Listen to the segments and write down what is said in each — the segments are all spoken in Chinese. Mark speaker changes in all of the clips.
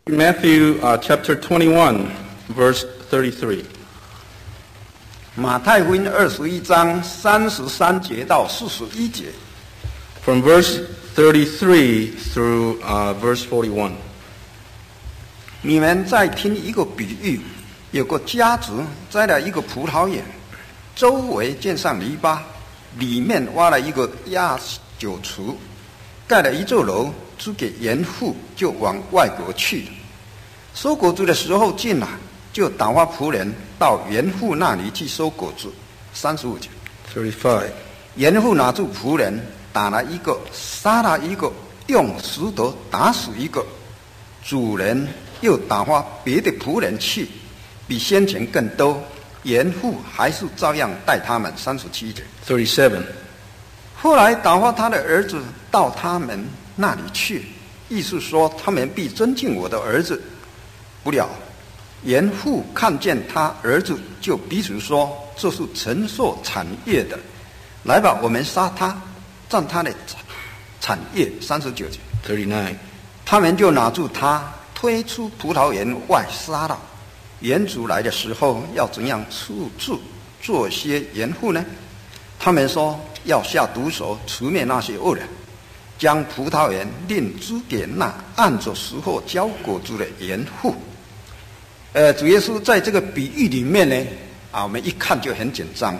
Speaker 1: Matthew chapter 21, verse 33.
Speaker 2: 马太福音21章33节到41节。
Speaker 1: From verse 33 through verse 41.
Speaker 2: 你们再听一个比喻，有个家主栽了一个葡萄园，周围建上篱笆，里面挖了一个压酒池，盖了一座楼，租给园户，就往外国去了。收果子的时候近了，就打发仆人到园户那里去收果子。35节。
Speaker 1: 35.
Speaker 2: 园户拿住仆人，打了一个，杀了一个，用石头打死一个。主人又打发别的仆人去，比先前更多。园户还是照样待他们。37节。
Speaker 1: 37.
Speaker 2: 后来打发他的儿子到他们那里去，意思说他们必尊敬我的儿子。不料园户看见他儿子，就彼此说：“这是承受产业的，来吧，我们杀他，占他的产业。”39节。
Speaker 1: 39.
Speaker 2: 他们就拿住他，推出葡萄园外杀了。园主来的时候，要怎样处置这些园户呢？他们说要下毒手，除灭那些恶人，将葡萄园另租给那按着时候交果子的园户。主耶稣在这个比喻里面呢，我们一看就很紧张。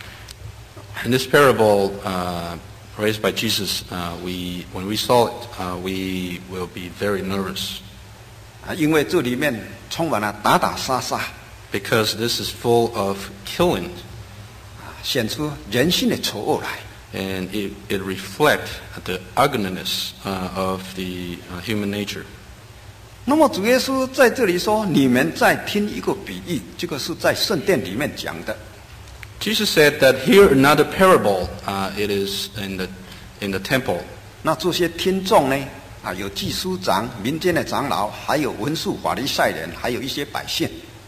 Speaker 1: In this parable raised by Jesus, when we saw it, we will be very nervous.
Speaker 2: 因为这里面充满了打打杀杀。
Speaker 1: Because this is full of killing.
Speaker 2: 显出人性的丑恶来。
Speaker 1: And it reflects the ugliness of the human nature.
Speaker 2: 那么主耶稣在这里说：“你们再听一个比喻。”这个是在圣殿里面讲的。
Speaker 1: Jesus said that here another parable. It is in the temple.
Speaker 2: 那这些听众呢？有祭司长、民间的长老，还有文士、法利赛人，还有一些百姓。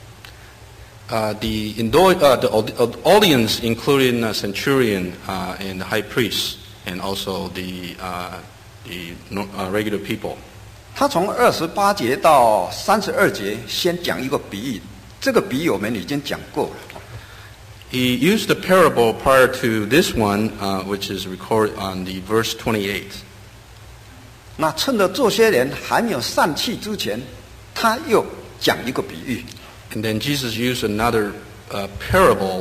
Speaker 1: The audience including a centurion and the high priest, and also the regular people.
Speaker 2: 他从28节到32节先讲一个比喻，这个比喻我们已经讲过了。
Speaker 1: He used the parable prior to this one, which is recorded on the verse 28.
Speaker 2: 那趁着这些人还没有散去之前，他又讲一个比喻。
Speaker 1: And then Jesus used another parable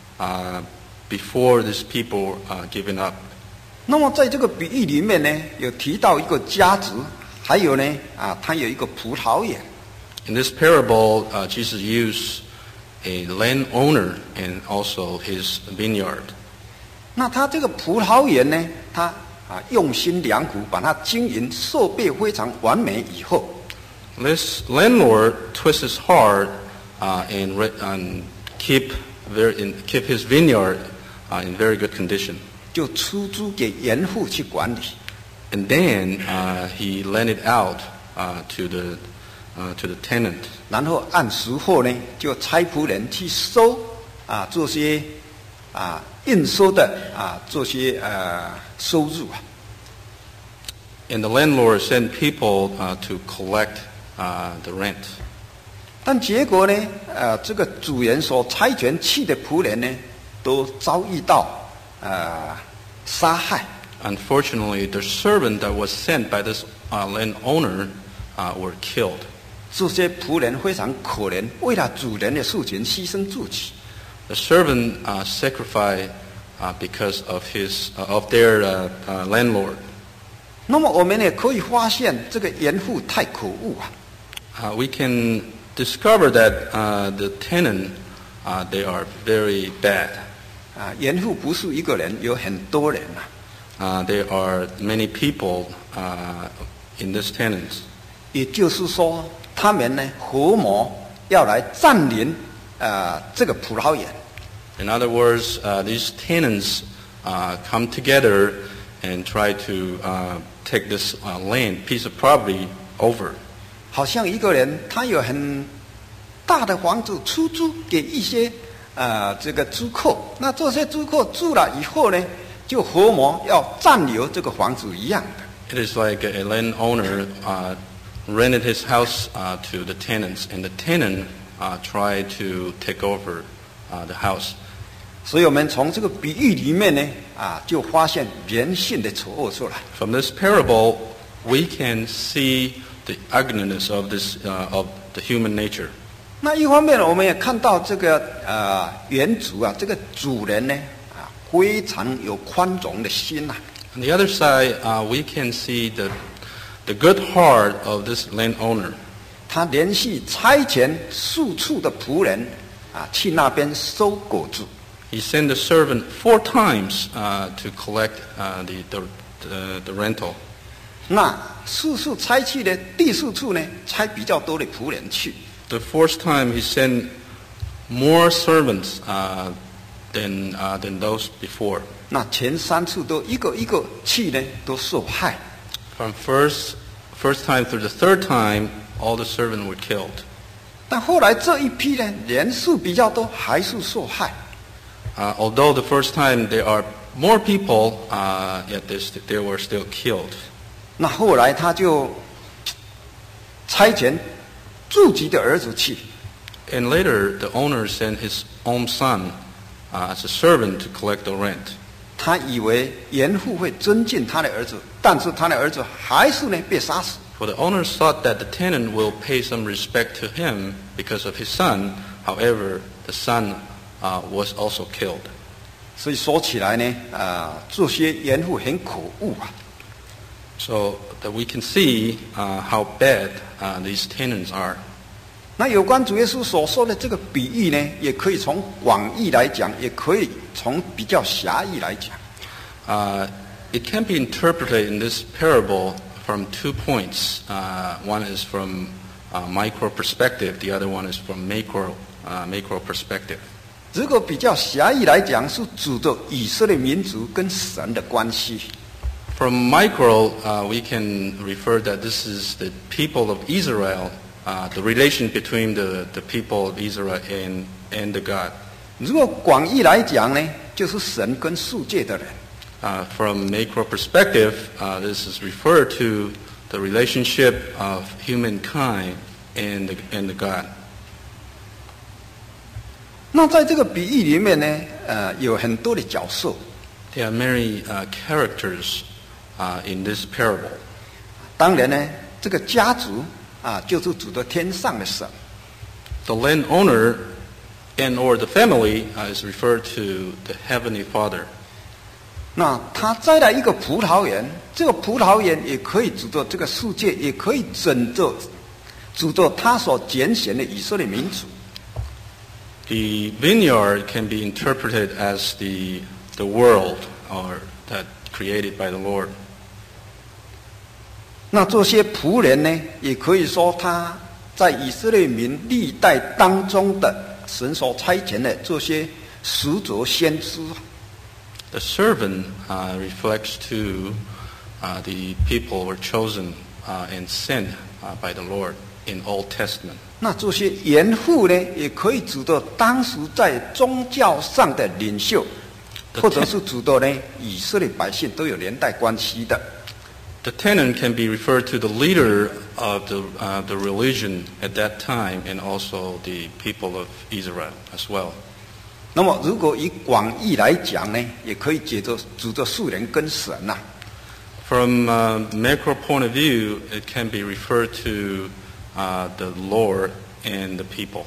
Speaker 1: before these people giving up.
Speaker 2: 那么在这个比喻里面呢，有提到一个家族，还有呢，他有一个葡萄园。
Speaker 1: In this parable, Jesus used a landowner and also his vineyard.
Speaker 2: 那他这个葡萄园呢，他用心良苦，把它经营设备非常完美以后。
Speaker 1: This landlord twists his heart and keep his vineyard in very good condition.
Speaker 2: 就出租给园户去管理。
Speaker 1: And then he lent it out to the tenant.
Speaker 2: 然后按时候呢，就差仆人去收这些应收的这些收入。
Speaker 1: And the landlord sent people to collect the rent.
Speaker 2: 但结果呢，这个主人所差遣去的仆人呢，都遭遇到杀害。
Speaker 1: Unfortunately, the servant that was sent by this landowner were killed.
Speaker 2: 这些仆人非常可怜，为了主人的事情牺牲自己。
Speaker 1: The servant sacrificed because of their landlord.
Speaker 2: 那么我们也可以发现，这个园户太可恶啊。
Speaker 1: We can discover that the tenant they are very bad.
Speaker 2: 园户不是一个人，有很多人
Speaker 1: There are many people in this tenant.
Speaker 2: 也就是说，他们呢合谋要来占领这个葡萄园。
Speaker 1: In other words, these tenants come together and try to take this piece of property over.
Speaker 2: 好像一个人他有很大的房子出租给一些这个租客，那这些租客住了以后呢，就合谋要占有这个房子一样的。
Speaker 1: It is like a landowner rented his house to the tenants, and the tenant tried to take over the house.
Speaker 2: 所以我们从这个比喻里面呢，就发现人性的丑恶出来。
Speaker 1: From this parable, we can see the ugliness of of the human nature.
Speaker 2: 那一方面，我们也看到这个原主这个主人呢，非常有宽容的心呐。
Speaker 1: On the other side, we can see the good heart of this landowner.
Speaker 2: 他连续差遣4处的仆人去那边收果子。
Speaker 1: He sent the servant 4 times to collect the rental.
Speaker 2: 那4处差去的第4处呢，差比较多的仆人去。
Speaker 1: The 4th time he sent more servants than those before.
Speaker 2: 那前3处都一个一个去呢，都受害。
Speaker 1: From first time through the 3rd time, all the servants were killed.
Speaker 2: 但后来这一批呢，人数比较多，还是受害。
Speaker 1: Although the first time there are more people, yet they were still killed.
Speaker 2: 那后来他就差遣自己的儿子去。
Speaker 1: And later, the owner sent his own son as a servant to collect the rent.
Speaker 2: 他以为严父会尊敬他的儿子，但是他的儿子还是呢被杀死。
Speaker 1: For the owner thought that the tenant will pay some respect to him because of his son. However, the son was also killed.
Speaker 2: 所以说起来呢，这些严父很可恶啊。
Speaker 1: So that we can see how bad these tenants are.
Speaker 2: 那有关主耶稣所说的这个比喻呢，也可以从广义来讲，也可以从比较狭义来讲。
Speaker 1: It can be interpreted in this parable from 2 points. One is from micro perspective, the other one is from macro perspective.
Speaker 2: 如果比较狭义来讲，是指的以色列民族跟神的关系。
Speaker 1: From micro, we can refer that this is the people of Israel, the relation between the people of Israel and the God.
Speaker 2: 如果广义来讲呢，就是神跟世界的人。
Speaker 1: From macro perspective, this is referred to the relationship of humankind and the God.
Speaker 2: 那在这个比喻里面呢，有很多的角色。
Speaker 1: There are many characters in this parable.
Speaker 2: 当然呢，这个家族就是指的天上的神。
Speaker 1: The landowner or the family is referred to the Heavenly Father.
Speaker 2: 那他栽了一个葡萄园，这个葡萄园也可以指着这个世界，也可以指着他所拣选的以色列民族。
Speaker 1: The vineyard can be interpreted as the world or that created by the Lord.
Speaker 2: 那这些仆人呢，也可以说他在以色列民历代当中的神所差遣的这些使者先知。
Speaker 1: The servant reflects to the people who were chosen and sent by the Lord in Old Testament.
Speaker 2: 那这些严父呢，也可以指的当时在宗教上的领袖，或者是指的呢以色列百姓都有连带关系的。
Speaker 1: The tenant can be referred to the leader of the religion at that time, and also the people of Israel as well.
Speaker 2: 那么，如果以广义来讲呢，也可以指着世人跟神呐。
Speaker 1: From a macro point of view, it can be referred to the Lord and the people.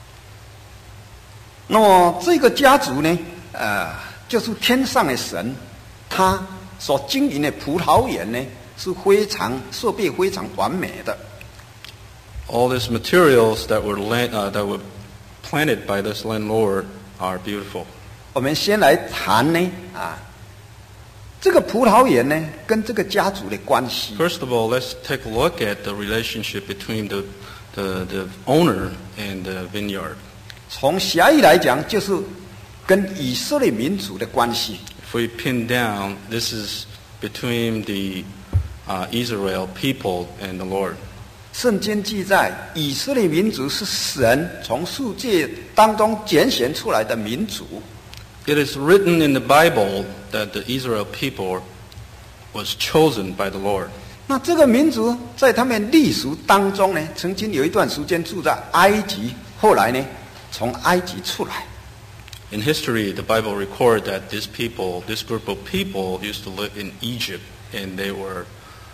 Speaker 2: 那么这个家族呢，就是天上的神，他所经营的葡萄园呢，是非常设备非常完美的。
Speaker 1: All these materials that were planted by this landlord are beautiful.
Speaker 2: 我们先来谈呢，这个葡萄园呢，跟这个家族的关系。
Speaker 1: First of all, let's take a look at the relationship between the owner and the vineyard.
Speaker 2: 从狭义来讲，就是跟以色列民族的关系。
Speaker 1: If we pin down, this is between the Israel people and the Lord.
Speaker 2: 圣经记载，以色列民族是神从世界当中拣选出来的民族。
Speaker 1: It is written in the Bible that the Israel people was chosen by the Lord.
Speaker 2: 那这个民族在他们历史当中呢，曾经有一段时间住在埃及，后来呢，从埃及出来。
Speaker 1: In history, the Bible records that this group of people, used to live in Egypt, and they were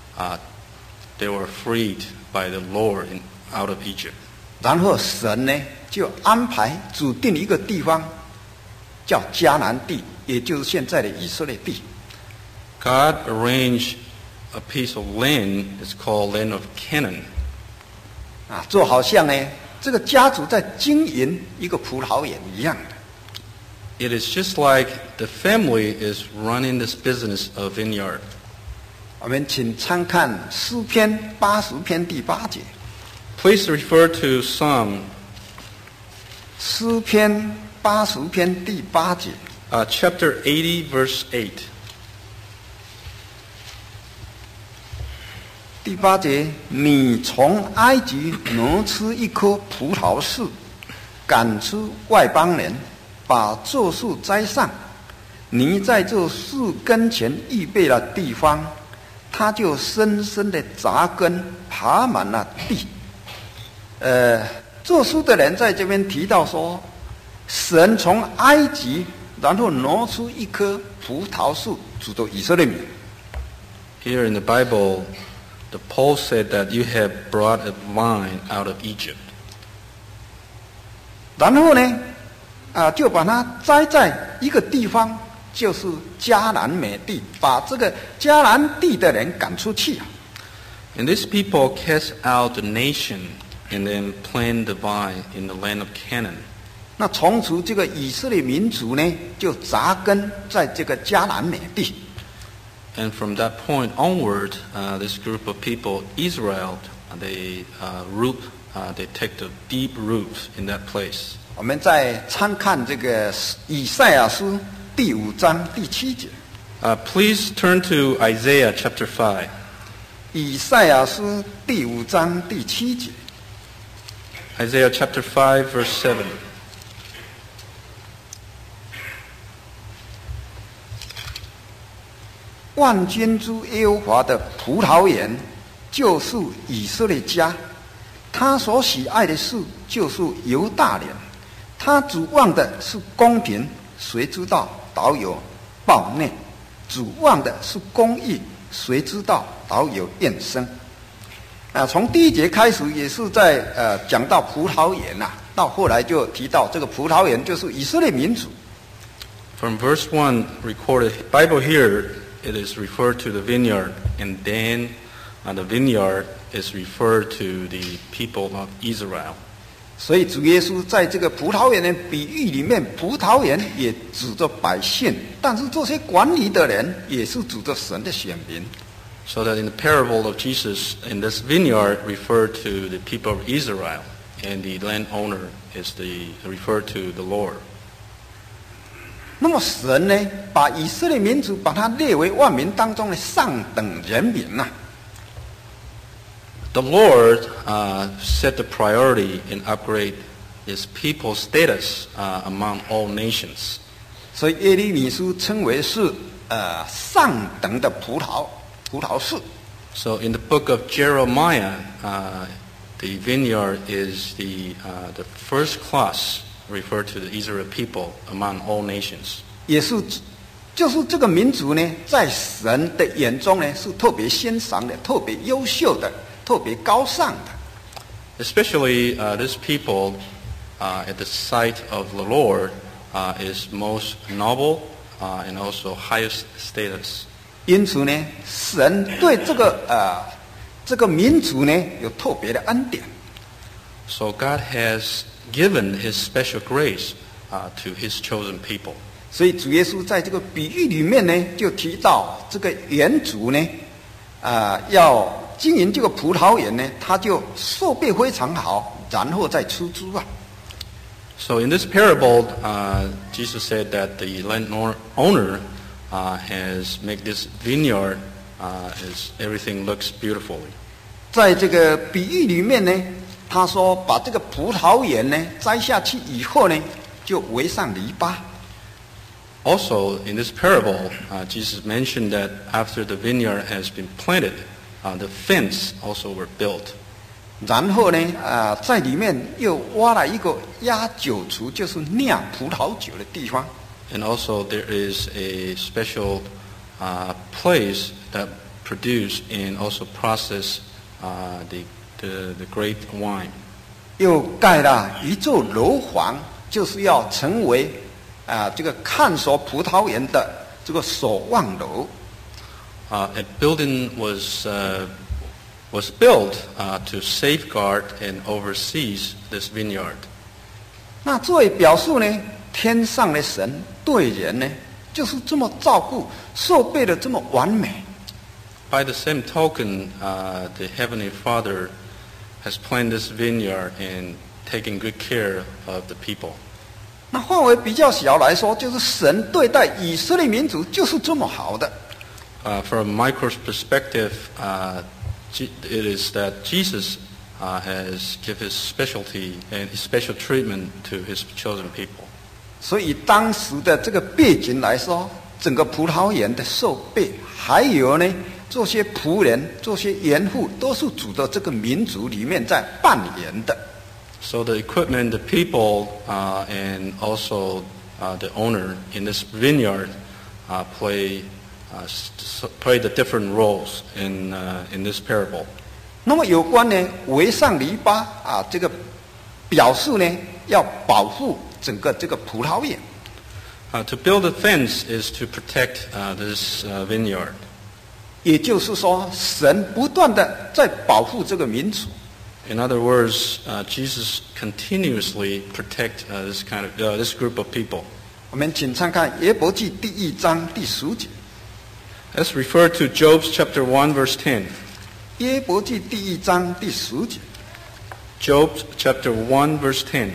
Speaker 1: freed by the Lord out of Egypt.
Speaker 2: 然后神呢，就安排指定一个地方，叫迦南地，也就是现在的以色列地。
Speaker 1: God arranged a piece of land, it's called land of Canaan.
Speaker 2: 就好像呢，这个家族在经营一个葡萄园一样的。
Speaker 1: It is just like the family is running this business of vineyard.
Speaker 2: 我们请参看诗篇80篇第8节。
Speaker 1: Please refer to Psalm.
Speaker 2: 诗篇80篇第8节。
Speaker 1: Chapter 80, verse 8.
Speaker 2: 第8节，你从埃及挪出一棵葡萄树，赶出外邦人，把这树栽上。你在这树跟前预备了地方，它就深深的扎根，爬满了地。做书的人在这边提到说，神从埃及，然后挪出一棵葡萄树，指着以色列民。
Speaker 1: Here in the Bible, the Paul said that you have brought a vine out of Egypt.
Speaker 2: 然后呢，就把它栽在一个地方，就是迦南美地，把这个迦南地的人赶出去。
Speaker 1: And these people cast out the nation and then plant the vine in the land of Canaan.
Speaker 2: 那从此这个以色列民族呢，就扎根在这个迦南美地。
Speaker 1: And from that point onward, this group of people, Israel, they take the deep roots in that place.
Speaker 2: 我们再参看这个以赛亚书第5章第7节。
Speaker 1: Please turn to Isaiah chapter 5.
Speaker 2: 以赛亚书第5章第7节。
Speaker 1: Isaiah chapter 5, verse 7.
Speaker 2: 万军之耶和华的葡萄园，就是以色列家。他所喜爱的事，就是犹大人。他指望的是公平，谁知道倒有暴虐；指望的是公义，谁知道倒有怨声。从第1节开始，也是在讲到葡萄园到后来就提到这个葡萄园就是以色列民族。
Speaker 1: From verse 1 recorded, Bible here, it is referred to the vineyard, and then the vineyard is referred to the people of Israel.
Speaker 2: 所以主耶稣在这个葡萄园的比喻里面，葡萄园也指着百姓，但是这些管理的人也是指着神的选民。
Speaker 1: So that in the parable of Jesus, in this vineyard referred to the people of Israel, and the landowner is referred to the Lord.
Speaker 2: 那么神呢，把以色列民族把它列为万民当中的上等人民
Speaker 1: The Lord set the priority and upgrade His people's status among all nations.
Speaker 2: 所以耶利米书称为是上等的葡萄树。
Speaker 1: So in the book of Jeremiah, the vineyard is the first class referred to the Israel people among all nations.
Speaker 2: 也是，就是这个民族呢，在神的眼中呢，是特别欣赏的、特别优秀的、特别高尚的。
Speaker 1: Especially this people, at the sight of the Lord, is most noble and also highest status.
Speaker 2: 因此呢，神对这个民族呢，有特别的恩典。
Speaker 1: So God has given His special grace to His chosen people.
Speaker 2: 所以主耶稣在这个比喻里面呢，就提到这个园主呢，要经营这个葡萄园呢，他就设备非常好，然后再出租
Speaker 1: So in this parable, Jesus said that the landowner has made this vineyard, as everything looks beautifully.
Speaker 2: 在这个比喻里面呢，他说把这个葡萄园呢摘下去以后呢，就围上篱笆。
Speaker 1: Also, in this parable, Jesus mentioned that after the vineyard has been planted, the fence also were built.
Speaker 2: 然后呢，在里面又挖了一个压酒池，就是酿葡萄酒的地方。
Speaker 1: And also there is a special place that produce and also process the grape wine.
Speaker 2: 又盖了一座楼房，就是要成为这个看守葡萄园的这个守望楼。
Speaker 1: A building was built to safeguard and oversees this vineyard.
Speaker 2: 那作为表述呢，天上的神对人呢，就是这么照顾，设备的这么完美。
Speaker 1: By the same token, the Heavenly Father has planned this vineyard and taken good care of the people.
Speaker 2: 那范围比较小来说，就是神对待以色列民族就是这么好的。
Speaker 1: From micro's perspective, it is that Jesus has given his specialty and special treatment to his chosen people.
Speaker 2: 所以当时的这个背景来说，整个葡萄园的设备，还有呢，这些仆人、这些园户，都是主的这个民族里面在扮演的。
Speaker 1: So the equipment, the people, and also the owner in this vineyard play the different roles in this parable.
Speaker 2: 那么有关呢围上篱笆这个表示呢，要保护整个这个葡萄园。
Speaker 1: To build a fence is to protect this vineyard.
Speaker 2: 也就是说，神不断的在保护这个民族。
Speaker 1: In other words, Jesus continuously protect this group of people.
Speaker 2: 我们请参看约伯记第1章第10节。
Speaker 1: Let's refer to Job chapter 1, verse 10.
Speaker 2: 约伯记第1章第10节。
Speaker 1: Job chapter 1, verse 10.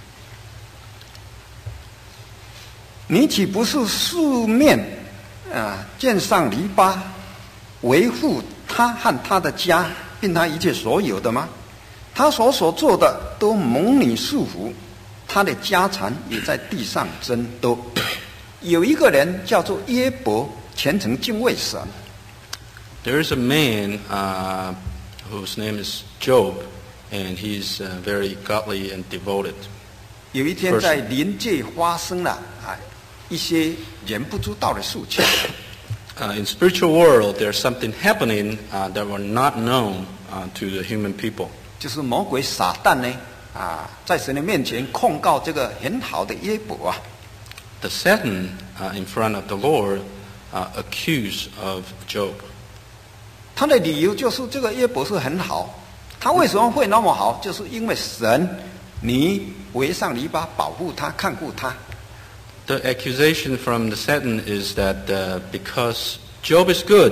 Speaker 2: 你岂不是四面建上篱笆，维护他和他的家，并他一切所有的吗？他所做的都蒙你束缚，他的家产也在地上增多。有一个人叫做约伯，虔诚敬畏神。
Speaker 1: There is a man whose name is Job, and he's very godly and devoted.
Speaker 2: 有一天在灵界发生了一些人不知道的事情。
Speaker 1: In spiritual world, there's something happening that were not known to the human people.
Speaker 2: 就是魔鬼撒旦呢在神的面前控告这个很好的约伯啊。
Speaker 1: The Satan in front of the Lord accused of Job.
Speaker 2: 他的理由就是这个约伯是很好，他为什么会那么好？就是因为神你围上篱笆保护他看顾他。
Speaker 1: The accusation from the Satan is that because Job is good,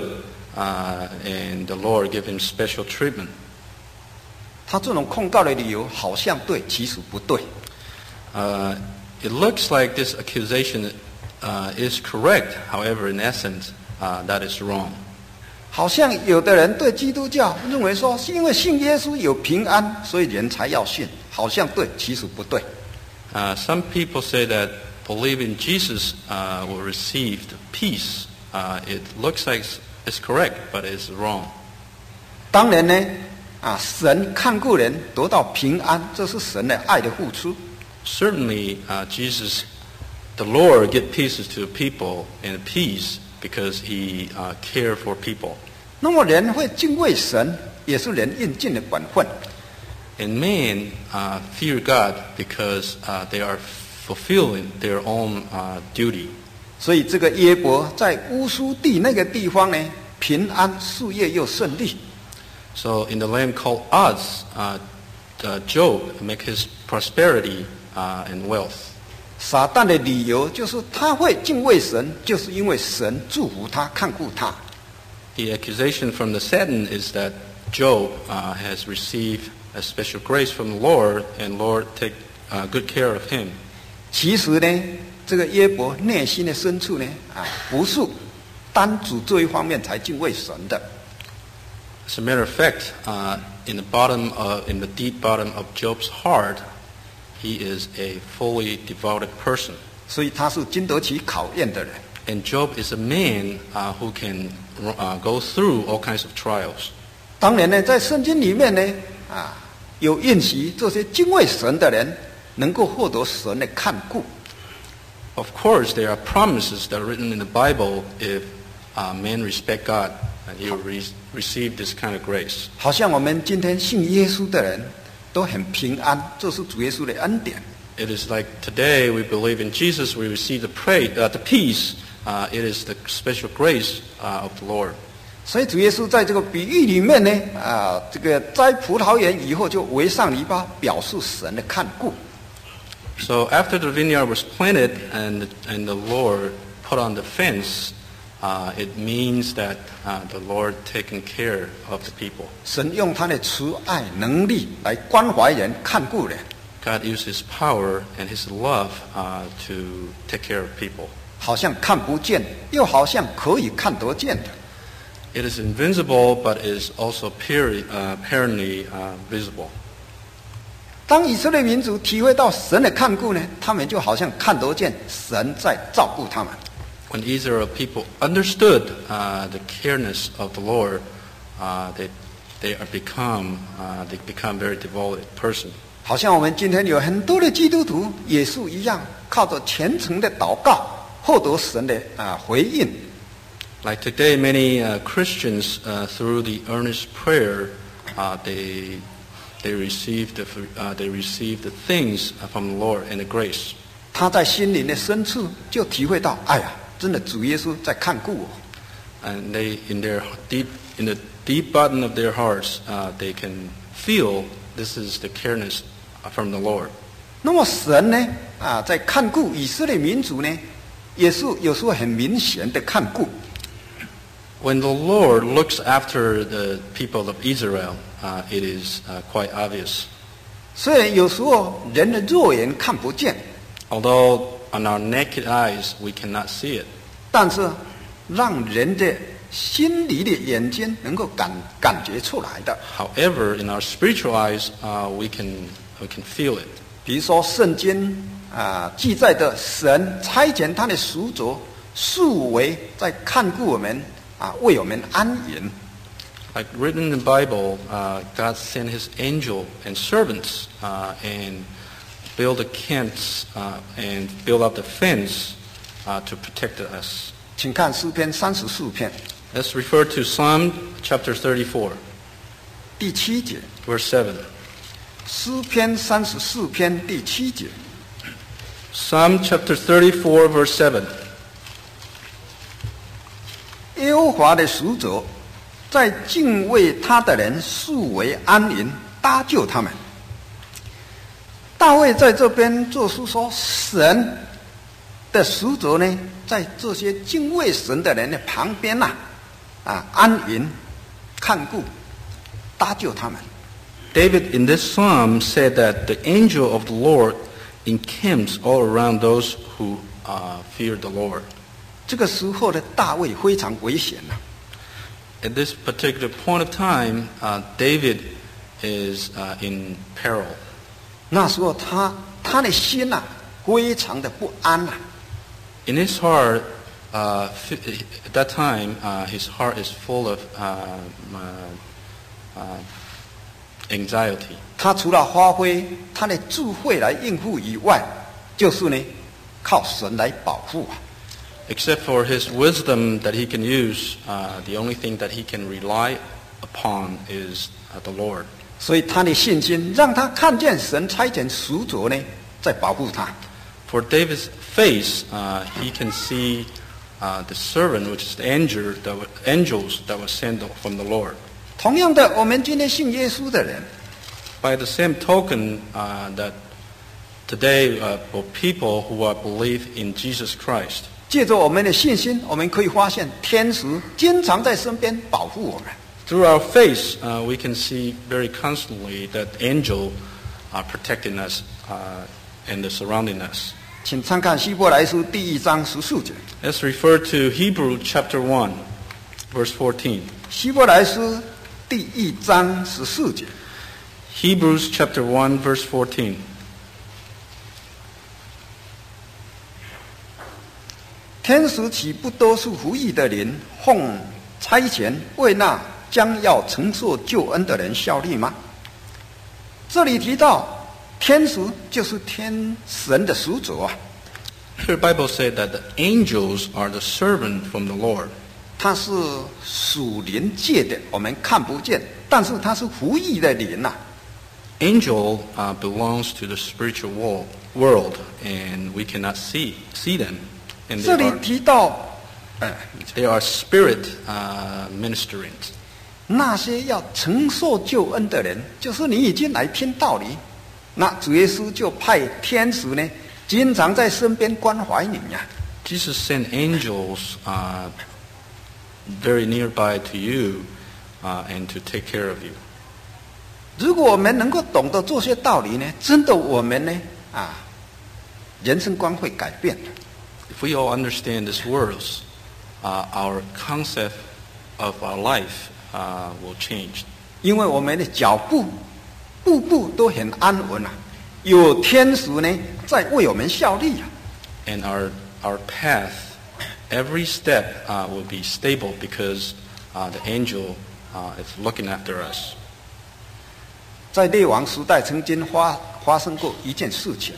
Speaker 1: and the Lord gave him special treatment.
Speaker 2: 他这种控告的理由好像对，其实不对。
Speaker 1: It looks like this accusation is correct. However, in essence, that is wrong.
Speaker 2: 好像有的人对基督教认为说，是因为信耶稣有平安，所以人才要信，好像对，其实不对。
Speaker 1: Some people say that believing Jesus will receive peace. It looks like it's correct, but it's wrong.
Speaker 2: 当然呢，神看顾人得到平安，这是神的爱的付出。
Speaker 1: Certainly, Jesus, the Lord, give peace to people and peace because He cared for people.
Speaker 2: 那么人会敬畏神，也是人应尽的本分。
Speaker 1: And men fear God because they are fulfilling their own duty.
Speaker 2: 所以这个约伯在乌苏地那个地方呢，平安，事业又顺利。
Speaker 1: So in the land called Uz, Job make his prosperity and wealth.
Speaker 2: 撒旦的理由就是他会敬畏神，就是因为神祝福他、看顾他。
Speaker 1: The accusation from the Satan is that Job has received a special grace from the Lord, and Lord take good care of him.
Speaker 2: 其实呢，这个约伯内心的深处呢，不是单指这一方面才敬畏神的。
Speaker 1: As a matter of fact, in the deep bottom of Job's heart, he is a fully devoted person.
Speaker 2: 所以他是经得起考验的人。
Speaker 1: And Job is a man who can go through all kinds of trials.
Speaker 2: 当然呢，在圣经里面呢，有允许这些敬畏神的人能够获得神的看顾。
Speaker 1: Of course, there are promises that are written in the Bible if men respect God, and he will receive this kind of grace.
Speaker 2: 好像我们今天信耶稣的人都很平安，这是主耶稣的恩典。
Speaker 1: It is like today we believe in Jesus, we receive the peace. It is the special grace of the Lord.
Speaker 2: 所以主耶稣在这个比喻里面呢，这个摘葡萄园以后就围上篱笆，表示神的看顾。
Speaker 1: So after the vineyard was planted and the Lord put on the fence, it means that the Lord taking care of the people.
Speaker 2: 神用他的慈爱能力来关怀人、看顾人。
Speaker 1: God used His power and His love to take care of people.
Speaker 2: 好像看不见，又好像可以看得见的。
Speaker 1: It is invincible, but is also apparently visible.
Speaker 2: 当以色列民族体会到神的看顾呢，他们就好像看得见神在照顾他们。
Speaker 1: When Israel people understood the careness of the Lord, they become very devoted person.
Speaker 2: 好像我们今天有很多的基督徒也是一样，靠着虔诚的祷告获得神的回应。
Speaker 1: Like today, many Christians, through the earnest prayer, they receive the things from the Lord and the grace.
Speaker 2: 他在心灵的深处就体会到，哎呀，真的主耶稣在看顾我。
Speaker 1: And they, in the deep bottom of their hearts, they can feel this is the careness from the Lord.
Speaker 2: 那么神呢，在看顾以色列民族呢，也是有时候很明显的看顾。
Speaker 1: When the Lord looks after the people of Israel, it is quite obvious.
Speaker 2: 虽然有时候人的肉眼看不见，
Speaker 1: Although on our naked eyes we cannot see it,
Speaker 2: 但是让人的心里的眼睛能够感觉出来的。
Speaker 1: however, in our spiritual eyes, we can feel it.
Speaker 2: 比如说圣经记载的神差遣他的使者数为在看顾我们为我们安营。
Speaker 1: Like written in the Bible, God sent His angel and servants and build the camps and build up the fence to protect us.
Speaker 2: 请看诗篇34篇
Speaker 1: Let's refer to Psalm chapter 34,
Speaker 2: 第7节，
Speaker 1: verse 7.
Speaker 2: 诗篇34篇第7节。
Speaker 1: Psalm chapter 34, verse 7.
Speaker 2: 耶和华的使者在敬畏他的人素为安营，搭救他们。大卫在这边作书说，神的使者呢，在这些敬畏神的人的旁边安营、看顾、搭救他们。
Speaker 1: David in this psalm said that the angel of the Lord encamps all around those who fear the Lord.
Speaker 2: 这个时候的大卫非常危险
Speaker 1: At this particular point of time, David is in peril.
Speaker 2: 那时候他的心非常的不安
Speaker 1: In his heart, at that time, his heart is full of anxiety.
Speaker 2: 他除了发挥他的智慧来应付以外，就是呢，靠神来保护
Speaker 1: Except for his wisdom that he can use, the only thing that he can rely upon is the Lord.
Speaker 2: 所以他的信心让他看见神差遣使者呢，在保护他。
Speaker 1: For David's face, he can see the servant, which is the angels that were sent from the Lord.
Speaker 2: 同样的，我们今天信耶稣的人，
Speaker 1: By the same token, that today for people who are believe in Jesus Christ,
Speaker 2: 借着我们的信心，我们可以发现天使经常在身边保护我们。
Speaker 1: through our faith, we can see very constantly that angels are protecting us and surrounding us.
Speaker 2: 请参看希伯来书第1章14节。
Speaker 1: Let's refer to Hebrews chapter 1, verse 14.
Speaker 2: 希伯来书第1章14节。
Speaker 1: Hebrews chapter 1, verse 14.
Speaker 2: 天使岂不都是服役的人，奉差遣为那将要承受救恩的人效力吗？这里提到天使就是天神的使者啊，
Speaker 1: Here, the Bible said that the angels are the servant from the Lord.
Speaker 2: 它是属灵界的，我们看不见，但是它是服役的灵呐、
Speaker 1: Angel belongs to the spiritual world, and we cannot see them. And
Speaker 2: 这里提到，
Speaker 1: they are spirit ministering.
Speaker 2: 那些要承受救恩的人，就是你已经来听道理，那主耶稣就派天使呢，经常在身边关怀你呀、
Speaker 1: Jesus sent angels very nearby to you and to take care of you.
Speaker 2: 如果我们能够懂得这些道理呢，真的我们呢人生观会改变的。
Speaker 1: If we all understand these words, our concept of our life will change.
Speaker 2: 因为我们的脚步步步都很安稳啊，有天使呢在为我们效力啊。
Speaker 1: And our path, every step will be stable because the angel is looking after us.
Speaker 2: 在列王时代曾经发生过一件事情，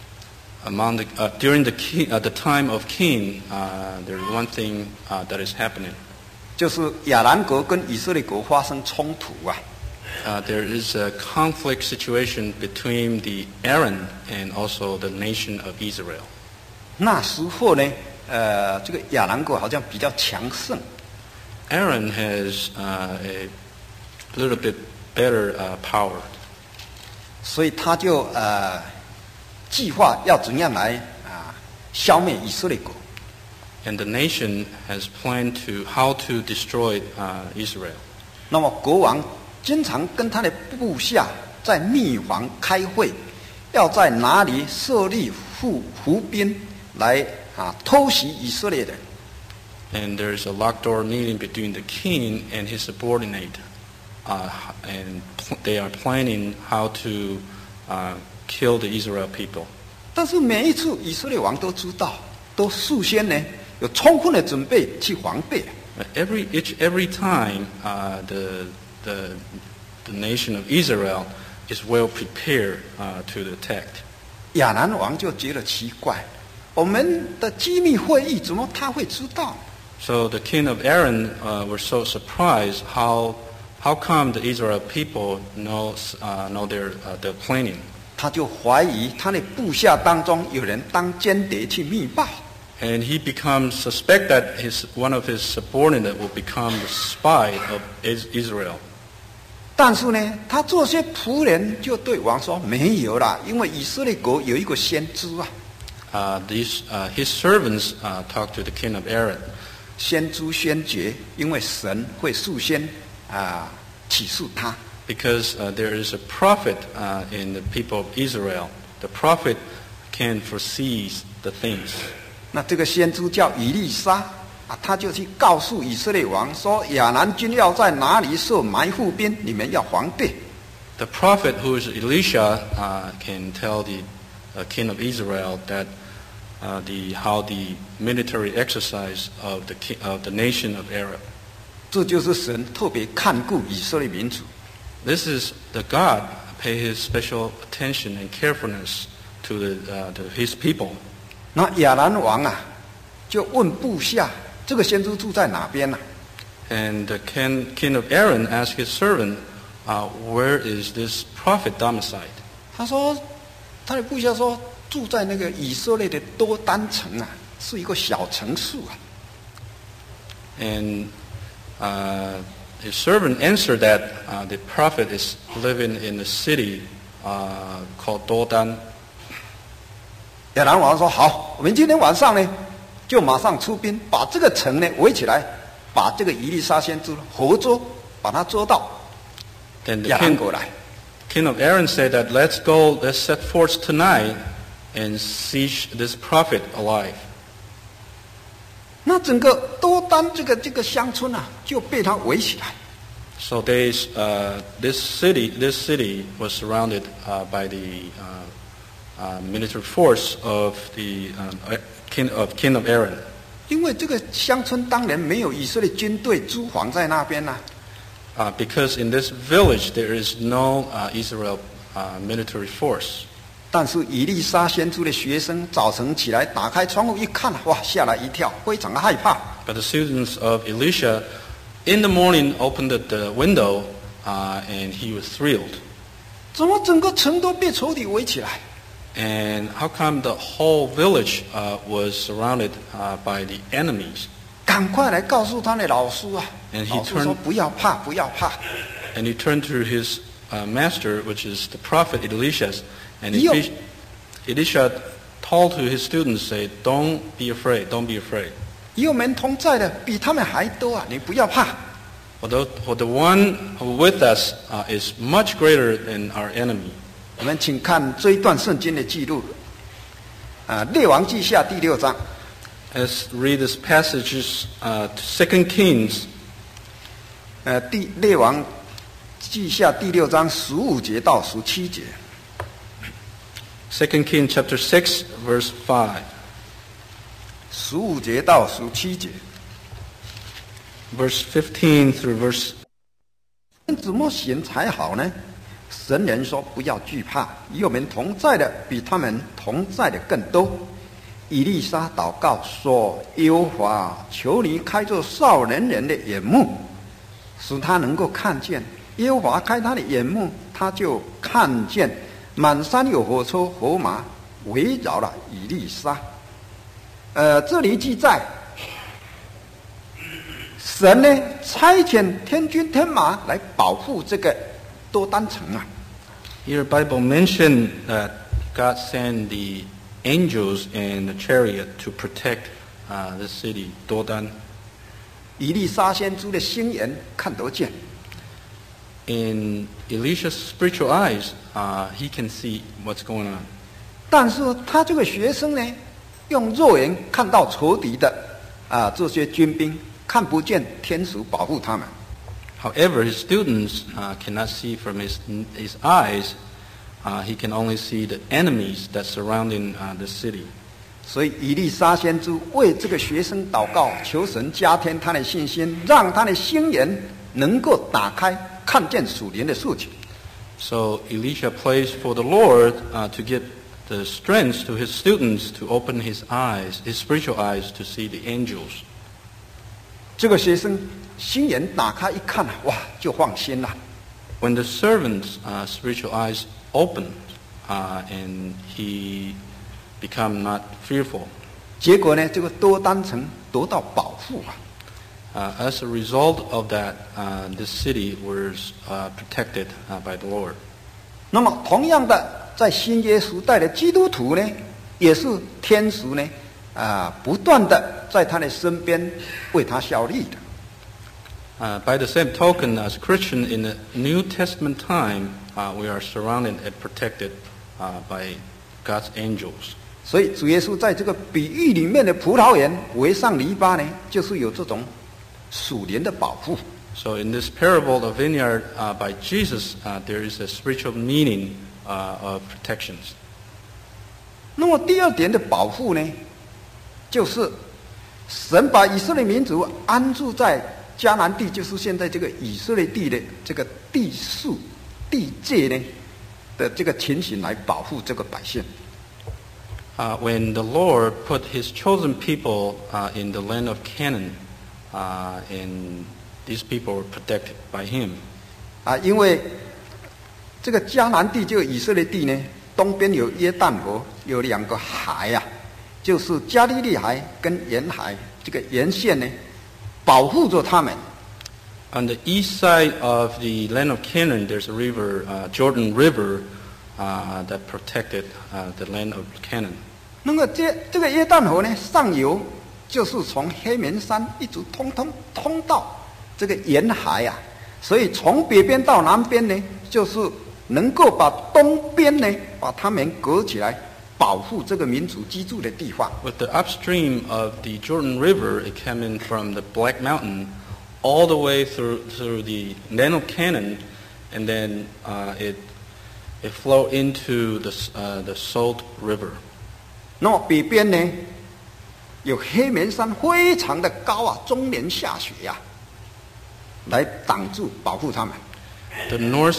Speaker 1: During the time of King, there's one thing that is happening.
Speaker 2: 就是亚兰国跟以色列国发生冲突啊。
Speaker 1: There is a conflict situation between the Aaron and also the nation of Israel.
Speaker 2: 那时候呢，这个亚兰国好像比较强盛，
Speaker 1: Aaron has a little bit better power.
Speaker 2: 所以他就计划要怎样来消灭以色列国。
Speaker 1: And the nation has planned how to destroy Israel.
Speaker 2: 那么国王经常跟他的部下在密房开会，要在哪里设立伏兵来偷袭以色列人。
Speaker 1: And there's a locked door meeting between the king and his subordinate. And they are planning how to kill the Israel people.
Speaker 2: 但是每一次以色列王都知道，都事先呢有充分的准备去防备。
Speaker 1: Every time the nation of Israel is well prepared to attack.
Speaker 2: 亚兰王就觉得奇怪，我们的机密会议怎么他会知道？
Speaker 1: So the king of Aaron were so surprised how come the Israel people know their planning.
Speaker 2: 他就怀疑他的部下当中有人当间谍去密报。
Speaker 1: And he becomes suspect that one of his subordinate will become the spy of Israel.
Speaker 2: 但是呢，他这些仆人就对王说没有啦，因为以色列国有一个先知啊。
Speaker 1: His servants talked to the king of Aaron.
Speaker 2: 先知先觉，因为神会事先启示他。
Speaker 1: Because there is a prophet in the people of Israel. The prophet can foresee the things.
Speaker 2: 那这个先知叫以利沙他就去告诉以色列王说，亚兰军要在哪里设埋伏兵，你们要防备。
Speaker 1: The prophet, who is Elisha, can tell the king of Israel that how the military exercise of the nation of Arab.
Speaker 2: 这就是神特别看顾以色列民族。
Speaker 1: This is the God pay His special attention and carefulness to His people.
Speaker 2: 那亚兰王就问部下，这个先知住在哪边呢？
Speaker 1: And the king of Aaron asked his servant, "Where is this prophet domiciled?"
Speaker 2: 他说，他的部下说住在那个以色列的多丹城是一个小城市
Speaker 1: And his servant answered that the prophet is living in a city called Dodan.
Speaker 2: 亚兰王说：“好，我们今天晚上呢，就马上出兵，把这个城呢围起来，把这个以利沙先知活捉，把他捉到
Speaker 1: Then
Speaker 2: 亚
Speaker 1: the
Speaker 2: 兰国来。
Speaker 1: king of Aaron said that let's set forth tonight and siege this prophet alive.
Speaker 2: 那整个多丹这个乡村就被他围起来。
Speaker 1: So this city was surrounded by the military force of the king of Aaron.
Speaker 2: 因为这个乡村当年没有以色列军队驻防在那边
Speaker 1: because in this village there is no Israel military force.
Speaker 2: 但是以利沙先知的学生早晨起来打开窗户一看，哇，吓了一跳，非常害怕。
Speaker 1: But the students of Elisha in the morning opened the window and he was thrilled.
Speaker 2: 怎么整个城都被仇敌围起来？
Speaker 1: And how come the whole village was surrounded by the enemies?
Speaker 2: 赶快来告诉他的老师啊！
Speaker 1: And he
Speaker 2: 老师说
Speaker 1: turned
Speaker 2: 不要怕，不要怕。
Speaker 1: and he turned to his master, which is the prophet Elisha, and Elisha told to his students, "Say, don't be afraid, don't be afraid.
Speaker 2: 与我们同在的比他们还多啊！你不要怕。
Speaker 1: For the one who with us is much greater than our enemy."
Speaker 2: 我们请看这一段圣经的记录，列王记下第6章。
Speaker 1: Let's read this passages, 2 Kings,
Speaker 2: 列王记下第6章15节到17节。
Speaker 1: 2 Kings chapter 6, verse 5.
Speaker 2: 15节到17节。
Speaker 1: Verse 15 through verse
Speaker 2: 怎么行才好呢？神人说：“不要惧怕，与我们同在的比他们同在的更多。”以利沙祷告说：“耶和华，求你开着少年人的眼目，使他能够看见。”耶和华开他的眼目，他就看见满山有火车火马围绕了以利沙。这里记载，神呢差遣天军天马来保护这个多丹城啊。
Speaker 1: Here Bible mentioned that God sent the angels and the chariot to protect the city, Dodan.
Speaker 2: 以利沙先知的心眼看得见，
Speaker 1: In Elisha's spiritual eyes, he can see what's going on.
Speaker 2: 但是他这个学生呢，用肉眼看到仇敌的这些军兵，看不见天使保护他们。
Speaker 1: However, his students cannot see from his eyes. He can only see the enemies that surrounding the city.
Speaker 2: 所以以利沙先知为这个学生祷告，求神加添他的信心，让他的心眼能够打开，看见属灵的事情。
Speaker 1: So Elisha prays for the Lord to give the strength to his students to open his eyes, his spiritual eyes, to see the angels.
Speaker 2: 这个学生心眼打开一看，哇，就放心了。
Speaker 1: When the servant's spiritual eyes opened, and he become not fearful.
Speaker 2: 结果呢，这个多丹城得到保护啊。
Speaker 1: As a result of that, this city was protected by the Lord.
Speaker 2: 那么，同样的，在新约时代的基督徒呢，也是天使呢，不断的在他的身边为他效力的。
Speaker 1: By the same token, as Christian in the New Testament time, we are surrounded and protected by God's angels.
Speaker 2: 所以主耶稣在这个比喻里面的葡萄园围上篱笆呢，就是有这种属灵的保护。
Speaker 1: So in this parable of vineyard by Jesus, there is a spiritual meaning of protections.
Speaker 2: 那么第二点的保护呢，就是神把以色列民族安住在迦南地，就是现在这个以色列地的这个地数地界呢的这个情形来保护这个百姓。
Speaker 1: When the Lord put His chosen people in the land of Canaan, and these people were protected by Him.
Speaker 2: 因为这个迦南地就以色列地呢，东边有约旦河，有2个海啊，就是加利利海跟沿海这个沿线呢，保护着他们。
Speaker 1: On the east side of the land of Canaan, there's a river, Jordan River, that protected the land of Canaan.
Speaker 2: 那么这个约旦河呢，上游就是从黑门山一直通到这个沿海啊，所以从北边到南边呢，就是能够把东边呢把他们隔起来，保护这个民族居住的地方。
Speaker 1: With the upstream of the Jordan River, it came in from the Black Mountain all the way through the land of Canaan, and then it flowed into the Salt River.
Speaker 2: 那么北边呢，有黑门山非常的高啊，终年下雪呀、 来挡住保护他们。
Speaker 1: The north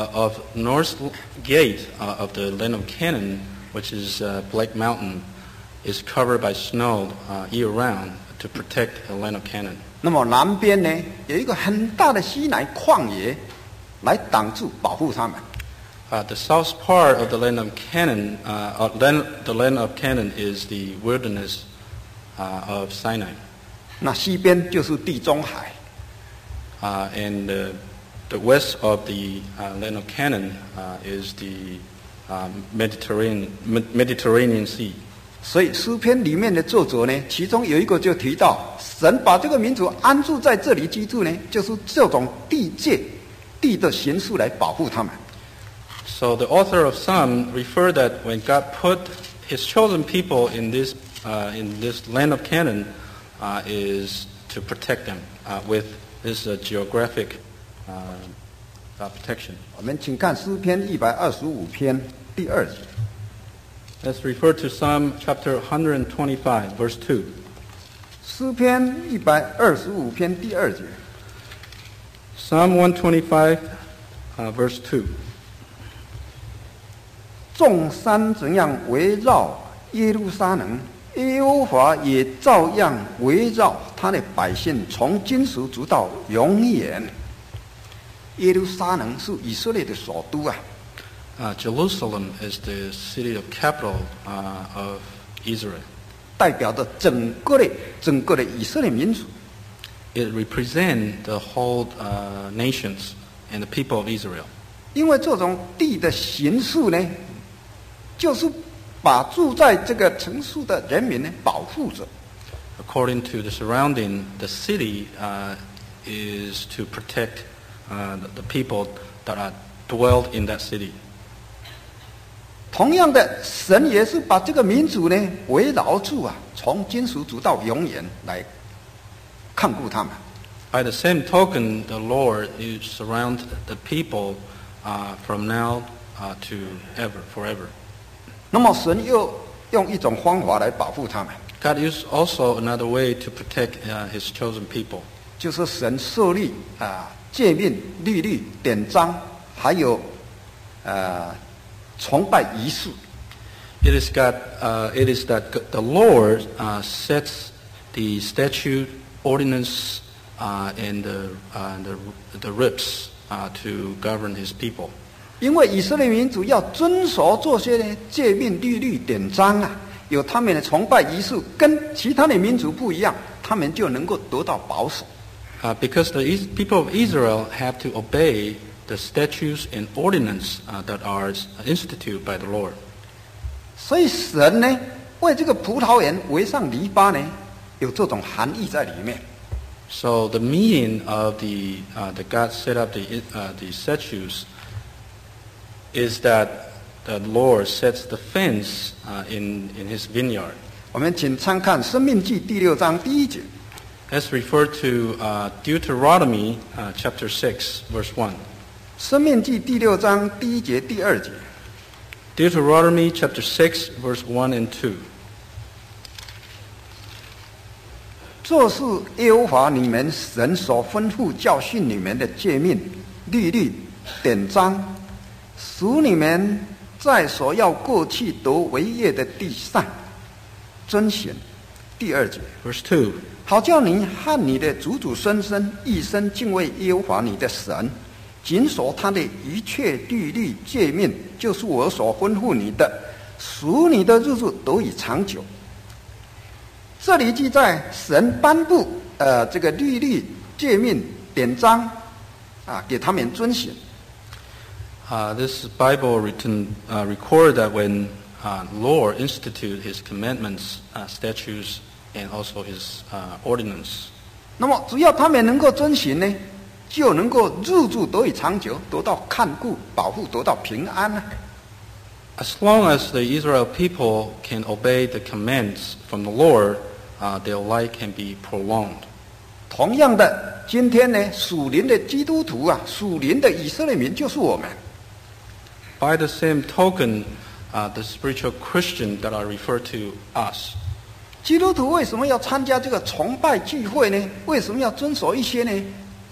Speaker 1: gate of the land of Canaan, which is Black Mountain, is covered by snow year-round to protect the land of Canaan.
Speaker 2: 那么南边呢，有一个很大的西乃旷野，来挡住保护他们。
Speaker 1: The south part of the land of Canaan, the land of Canaan is the wilderness of Sinai.
Speaker 2: 那西边就是地中海。
Speaker 1: And the west of the land of Canaan is the Mediterranean Sea.
Speaker 2: 所以诗篇里面的作者呢，其中有一个就提到，神把这个民族安住在这里居住呢，就是这种地界、地的形式来保护他们。
Speaker 1: So the author of Psalm referred that when God put His chosen people in this land of Canaan, is to protect them with this geographic protection.
Speaker 2: 我们请看诗篇125篇第2节。
Speaker 1: Let's refer to Psalm chapter 125, verse 2.
Speaker 2: 诗篇125篇第2节。
Speaker 1: Psalm 125, verse 2.
Speaker 2: 众山怎样围绕耶路撒冷，耶和华也照样围绕他的百姓，从今时直到永远。耶路撒冷是以色列的首都啊。
Speaker 1: Jerusalem is the city of capital of Israel.
Speaker 2: 代表着整个的以色列民族。
Speaker 1: It represents the whole nations and the people of Israel.
Speaker 2: 因为这种地的形式呢，就是把住在这个城市的人民呢保护着。
Speaker 1: According to the surrounding, the city is to protect the people that are dwelled in that city.
Speaker 2: 同样的，神也是把这个民族呢围绕住啊，从今时直到永远来看顾他们。
Speaker 1: By the same token, the Lord is surround the people from now to forever.
Speaker 2: 那么神又用一种方法来保护他们。
Speaker 1: God used also another way to protect His chosen people.
Speaker 2: 就是神设立诫命、律例、典章，还有崇拜仪式。
Speaker 1: It is that the Lord sets the statute, ordinance, and the rites to govern His people.
Speaker 2: 因为以色列民族要遵守这些呢诫命、律例、典章啊，有他们的崇拜仪式，跟其他的民族不一样，他们就能够得到保守。
Speaker 1: Because the people of Israel have to obey the statutes and ordinance that are instituted by the Lord.
Speaker 2: 所以神呢，为这个葡萄园围上篱笆呢，有这种含义在里面。
Speaker 1: So the meaning of the God set up the statutes is that the Lord sets the fence in His vineyard.
Speaker 2: 我们请参看《申命记》第6章第1节。
Speaker 1: Let's refer to Deuteronomy chapter 6, verse 1.
Speaker 2: 申命记第6章第1节、第2节。
Speaker 1: Deuteronomy chapter 6, verse 1 and 2.
Speaker 2: 这是耶和华你们神所吩咐教训你们的诫命、律例、典章，使你们在所要过去得为业的地上遵行。第2节。
Speaker 1: Verse 2.
Speaker 2: 好叫你和你的祖祖孙孙一生敬畏耶和华你的神，谨守他的一切律例诫命，就是我所吩咐你的，使你的日子得以长久。这里记载神颁布这个律例诫命典章给他们遵行。
Speaker 1: This Bible record that when Lord instituted His commandments, statutes, and also His ordinance.
Speaker 2: 那么只要他们能够遵行呢，就能够日子得以长久，得到看顾、保护，得到平安啊。
Speaker 1: As long as the Israel people can obey the commands from the Lord, their life can be prolonged.
Speaker 2: 同样的，今天呢，属灵的基督徒啊，属灵的以色列民就是我们。
Speaker 1: By the same token, the spiritual Christian that are referred to us.
Speaker 2: 基督徒为什么要参加这个崇拜聚会呢？为什么要遵守一些呢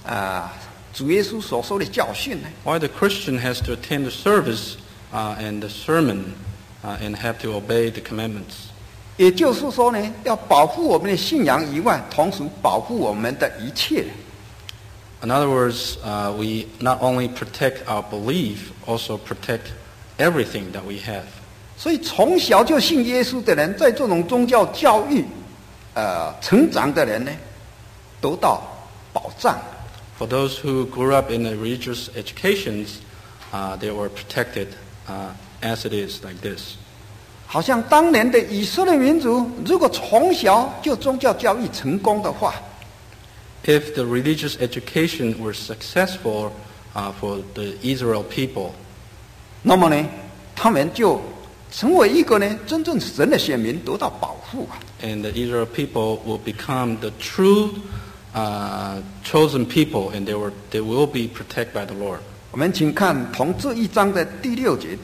Speaker 2: 主耶稣所说的教训呢？
Speaker 1: Why the Christian has to attend the service and the sermon and have to obey the commandments.
Speaker 2: 也就是说呢，要保护我们的信仰以外，同时保护我们的一切。
Speaker 1: In other words, we not only protect our belief, also protect everything that we have.
Speaker 2: 所以从小就信耶稣的人，在这种宗教教育成长的人呢，得到保障。
Speaker 1: For those who grew up in the religious educations, they were protected as it is like this.
Speaker 2: 好像当年的以色列民族，如果从小就宗教教育成功的话，
Speaker 1: If the religious education were successful for the Israel people,
Speaker 2: 那么呢，他们就成为一个呢真正神的选民，得到保护啊。
Speaker 1: and the Israel people will become the true chosen people, and they will be protected by the Lord.
Speaker 2: 我们请看同这一章的第6节、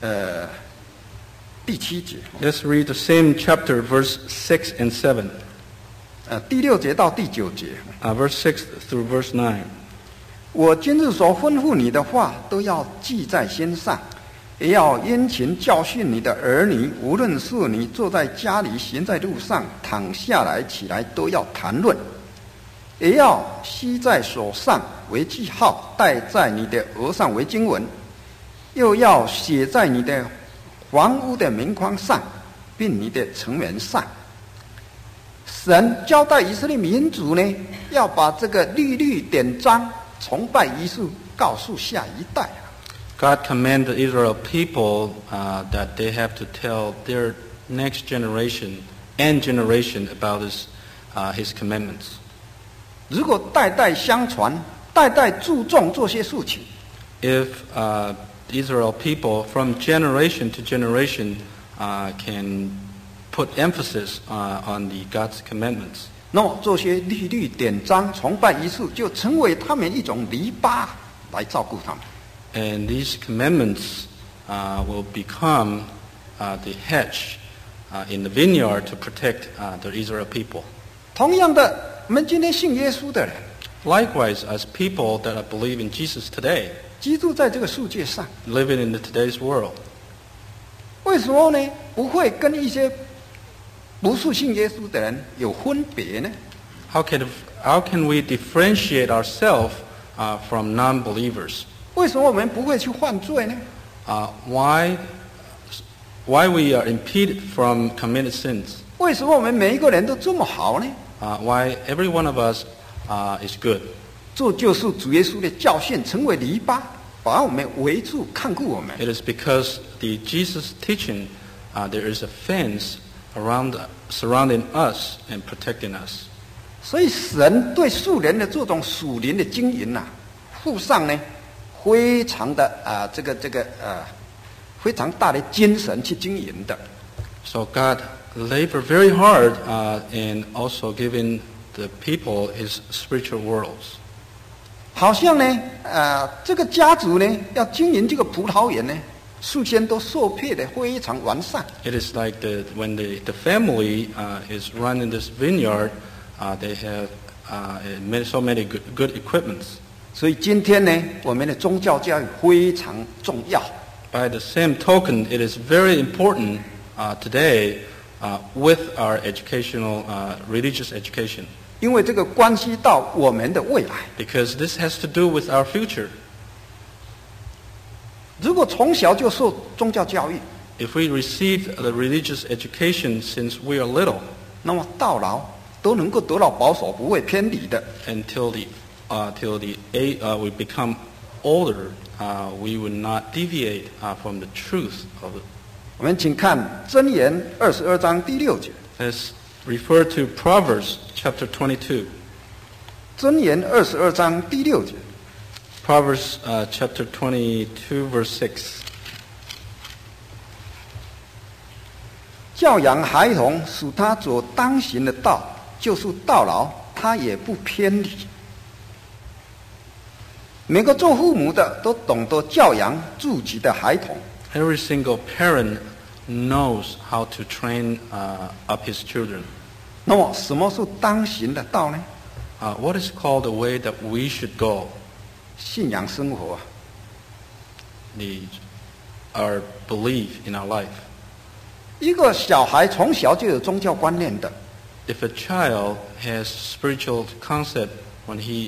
Speaker 2: 第7节。
Speaker 1: Let's read the same chapter, verse 6 and 7.
Speaker 2: 第6节到第9节。
Speaker 1: Verse 6 through verse 9.
Speaker 2: 我今日所吩咐你的话，都要记在心上，也要殷勤教训你的儿女。无论是你坐在家里，行在路上，躺下来起来，都要谈论。也要系在手上为记号，戴在你的额上为经文，又要写在你的房屋的门框上，并你的城门上。神交代以色列民族呢，要把这个律律典章、崇拜仪式告诉下一代。
Speaker 1: God commanded the Israel people that they have to tell their next generation and generation about His commandments.
Speaker 2: 如果代代相传，代代注重这些事情，
Speaker 1: If Israel people from generation to generation can put emphasis on the God's commandments,
Speaker 2: 那么这些律律典章、崇拜仪式就成为他们一种篱笆来照顾他们。
Speaker 1: and these commandments will become the hedge in the vineyard to protect the Israel people.
Speaker 2: 同样的，我们今天信耶稣的人，
Speaker 1: Likewise, as people that believe in Jesus today,
Speaker 2: 居住在这个世界上，
Speaker 1: living in today's world,
Speaker 2: 为什么呢？不会跟一些不是信耶稣的人有分别呢？
Speaker 1: how can we differentiate ourselves from non-believers?
Speaker 2: 为什么我们不会去犯罪呢？
Speaker 1: Why we are impeded from committing sins?
Speaker 2: 为什么我们每一个人都这么好呢？
Speaker 1: Why every one of us is good?
Speaker 2: 这就是主耶稣的教训，成为篱笆，把我们围住，看顾我们。
Speaker 1: It is because the Jesus teaching there is a fence surrounding us and protecting us.
Speaker 2: 所以神对世人的这种属灵的经营呐，附上呢非常的非常大的精神去经营的。
Speaker 1: So God labored very hard in also giving the people His spiritual worlds.
Speaker 2: 好像呢，这个家族呢要经营这个葡萄园呢，事先都设配的非常完善。
Speaker 1: It is like when the family is running this vineyard, they have so many good equipments.
Speaker 2: 所以今天呢，我们的宗教教育非常重要。
Speaker 1: By the same token, it is very important today with our religious education.
Speaker 2: 因为这个关系到我们的未来。
Speaker 1: Because this has to do with our future.
Speaker 2: 如果从小就受宗教教育，
Speaker 1: If we receive the religious education since we are little,
Speaker 2: 那么到老都能够得到保守，不会偏离的。
Speaker 1: until we become older, we will not deviate from the truth of it.
Speaker 2: 我们请看箴言22章第6节。
Speaker 1: Let's refer to Proverbs chapter 22.
Speaker 2: 箴言22章第6节。
Speaker 1: Proverbs chapter 22, verse 6.
Speaker 2: 教养孩童，使他走当行的道，就是到老他也不偏离。每个做父母的都懂得教养自己的孩童。
Speaker 1: Every single parent knows how to train up his children.
Speaker 2: 那么，什么是当行的道呢？
Speaker 1: what is called the way that we should go,
Speaker 2: 信仰生活啊。
Speaker 1: our belief in our life.
Speaker 2: 一个小孩从小就有宗教观念的，
Speaker 1: If a child has spiritual concept when he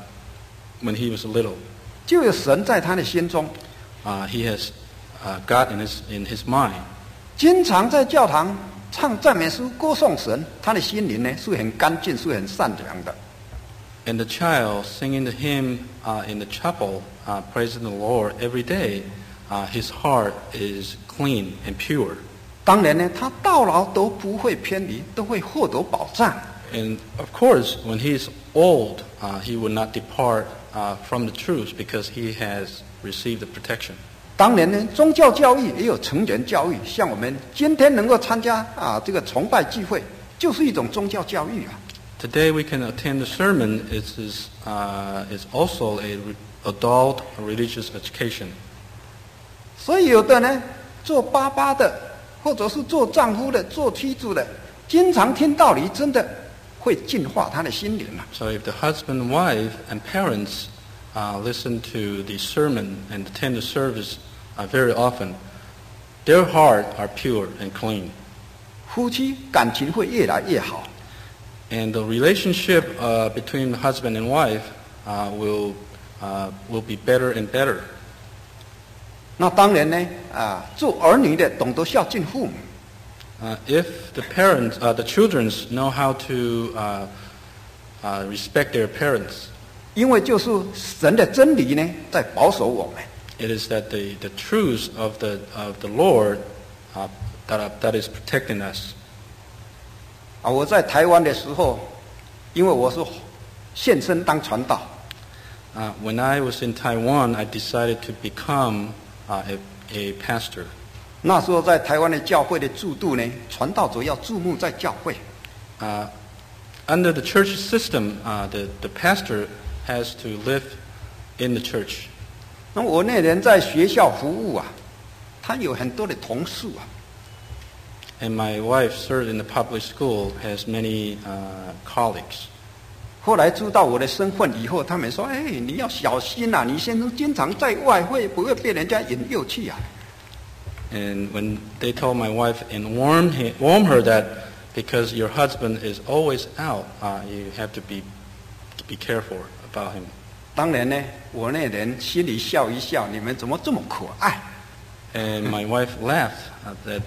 Speaker 1: was little,
Speaker 2: 就有神在他的心中，
Speaker 1: he has God in his mind.
Speaker 2: 经常在教堂唱赞美诗歌颂神，他的心灵呢是很干净，是很善良的。
Speaker 1: And the child singing the hymn in the chapel, praising the Lord every day, his heart is clean and pure.
Speaker 2: 当然呢，他到老都不会偏离，都会获得保障。
Speaker 1: And of course, when he's old, he will not depart from the truth because he has received the protection.
Speaker 2: 当然呢，宗教教育也有成人教育，像我们今天能够参加这个崇拜聚会，就是一种宗教教育啊。
Speaker 1: Today we can attend the sermon. Is also a adult religious education.
Speaker 2: 所以有的呢，做爸爸的，或者是做丈夫的、做妻子的，经常听道理，真的会净化他的心灵啊。
Speaker 1: So if the husband, wife, and parents listen to the sermon and attend the service very often, their heart are pure and clean.
Speaker 2: 夫妻感情会越来越好。
Speaker 1: And the relationship between the husband and wife will be better and better.
Speaker 2: 那当然呢，做儿女的懂得孝敬父母，
Speaker 1: If the parents, the children know how to respect their parents,
Speaker 2: 因为就是神的真理呢，在保守我们。
Speaker 1: it is that the truths of the Lord that is protecting us.
Speaker 2: 我在台湾的时候，因为我是献身当传道，
Speaker 1: When I was in Taiwan, I decided to become a pastor.
Speaker 2: 那时候在台湾的教会的制度呢，传道者要注目在教会。
Speaker 1: Under the church system, the pastor has to live in the church.
Speaker 2: 那我那人在学校服务啊，他有很多的同事啊，
Speaker 1: And my wife served in the public school, has many colleagues.
Speaker 2: 后来知道我的身份以后，他们说：“哎，你要小心啊，你先生经常在外，会不会被人家引诱去啊？”
Speaker 1: And when they told my wife and warned her that because your husband is always out, you have to be careful about him.
Speaker 2: 当然呢，我那人心里笑一笑，你们怎么这么可爱？
Speaker 1: And my wife laughed that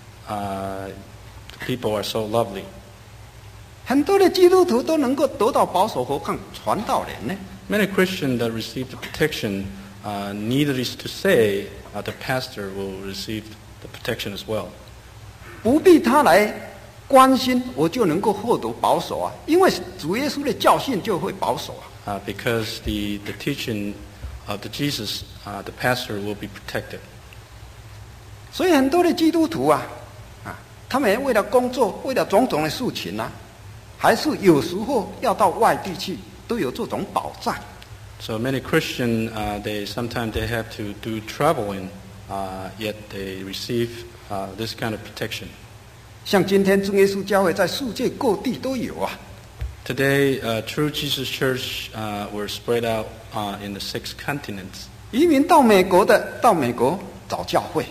Speaker 1: people are so lovely.
Speaker 2: 很多的基督徒都能够得到保守，何况传道人呢？
Speaker 1: Many Christians that receive the protection, needless to say, the pastor will receive the protection as well.
Speaker 2: 不必他来关心，我就能够获得保守啊！因为主耶稣的教训就会保守啊。
Speaker 1: Because the teaching of the Jesus, the pastor will be protected.
Speaker 2: 所以很多的基督徒啊，他们为了工作，为了种种的事情啊，还是有时候要到外地去，都有这种保障。
Speaker 1: So many Christians, sometimes they have to do traveling, yet they receive this kind of protection.
Speaker 2: 像今天真耶稣教会在世界各地都有啊。
Speaker 1: Today, True Jesus Church were spread out in the 6 continents.
Speaker 2: 移民到美国的，到美国找教会；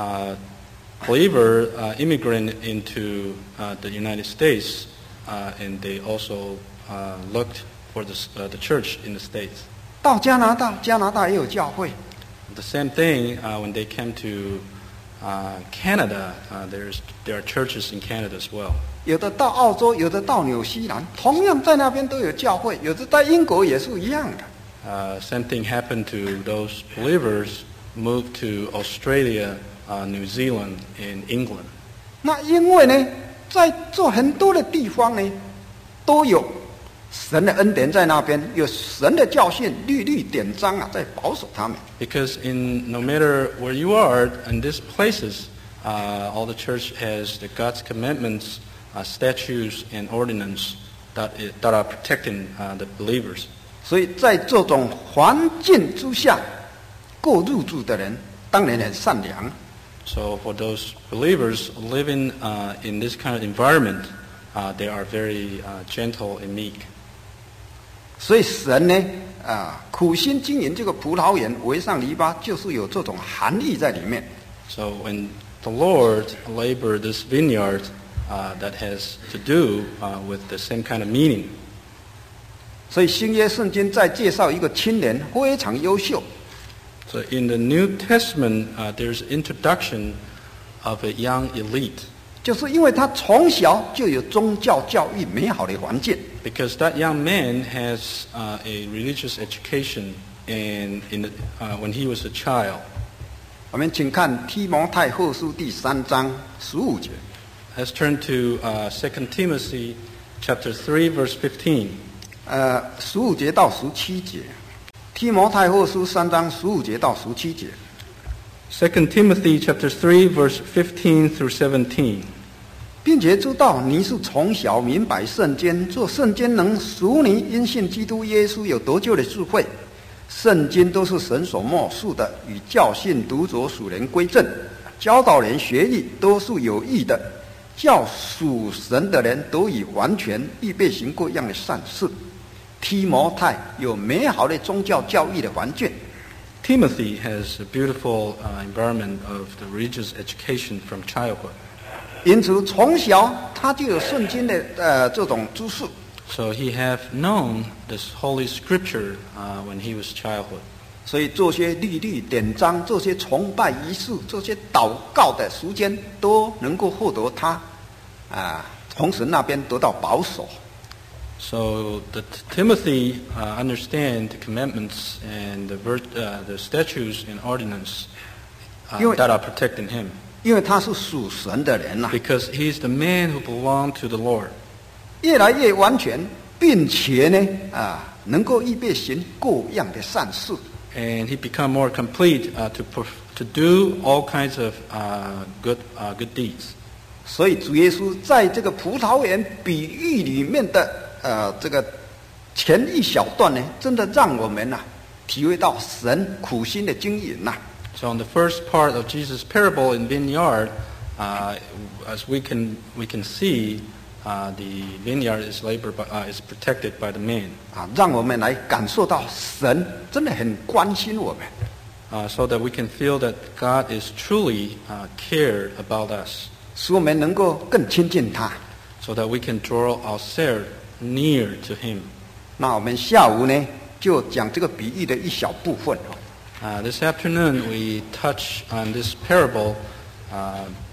Speaker 1: Believer immigrant into the United States, and they also looked for the church in the States.
Speaker 2: 到加拿大，加拿大也有教会。
Speaker 1: The same thing when they came to Canada, there are churches in Canada as well.
Speaker 2: 有的到澳洲，有的到纽西兰，同样在那边都有教会。有的在英国也是一样的。
Speaker 1: Same thing happened to those believers moved to Australia, New Zealand, and England.
Speaker 2: 那因为呢，在做很多的地方呢，都有神的恩典在那边，有神的教训、律律典章啊，在保守他们。
Speaker 1: Because no matter where you are in these places, all the church has the God's commandments, statutes, and ordinance that are protecting the believers.
Speaker 2: 所以在这种环境之下过日子的人，当然很善良。
Speaker 1: So for those believers living in this kind of environment, they are very gentle and meek.
Speaker 2: 所以神呢，苦心经营这个葡萄园，围上篱笆，就是有这种含义在里面。
Speaker 1: So when the Lord labored this vineyard, that has to do with the same kind of meaning.
Speaker 2: 所以新约圣经在介绍一个青年非常优秀。
Speaker 1: So in the New Testament, there's introduction of a young elite.
Speaker 2: 就是因为他从小就有宗教教育美好的环境。
Speaker 1: Because that young man has a religious education when he was a child.
Speaker 2: 我们请看提摩太后书第3章15节。
Speaker 1: Let's turn to 2 Timothy chapter 3, verse 15.
Speaker 2: 15节到17节。提摩太后书3章15节到17节。
Speaker 1: 2 Timothy chapter 3, verse 15 through 17.
Speaker 2: 并且知道你是从小明白圣经，做圣经能使你因信基督耶稣有得救的智慧。圣经都是神所默示的，与教训、督责、使人归正、教导人学艺，都是有益的，叫属神的人得以完全，预备行各样的善事。提摩太有美好的宗教教育的环境。
Speaker 1: Timothy has a beautiful environment of the religious education from childhood.
Speaker 2: 因此，从小他就有圣经的这种知识。
Speaker 1: So he have known this holy scripture when he was childhood.
Speaker 2: 所以这些律例典章、这些崇拜仪式、这些祷告的时间，都能够获得他从神那边得到保守。
Speaker 1: So that Timothy understand the commandments and the statutes and ordinance that are protecting him.
Speaker 2: 因为他是属神的人呐。
Speaker 1: Because he is the man who belonged to the Lord.
Speaker 2: 越来越完全，并且呢，能够预备行各样的善事。
Speaker 1: And he become more complete to do all kinds of good deeds.
Speaker 2: 所以主耶稣在这个葡萄园比喻里面的这个前一小段呢，真的让我们体会到神苦心的经营呐。
Speaker 1: So in the first part of Jesus' parable in vineyard, as we can see, the vineyard is protected by the man.
Speaker 2: 让我们来感受到神真的很关心我们。
Speaker 1: So that we can feel that God is truly cared about us.
Speaker 2: 使我们能够更亲近他。
Speaker 1: So that we can draw ourselves near to Him.
Speaker 2: 那我们下午呢，就讲这个比喻的一小部分。
Speaker 1: This afternoon we touch on this parable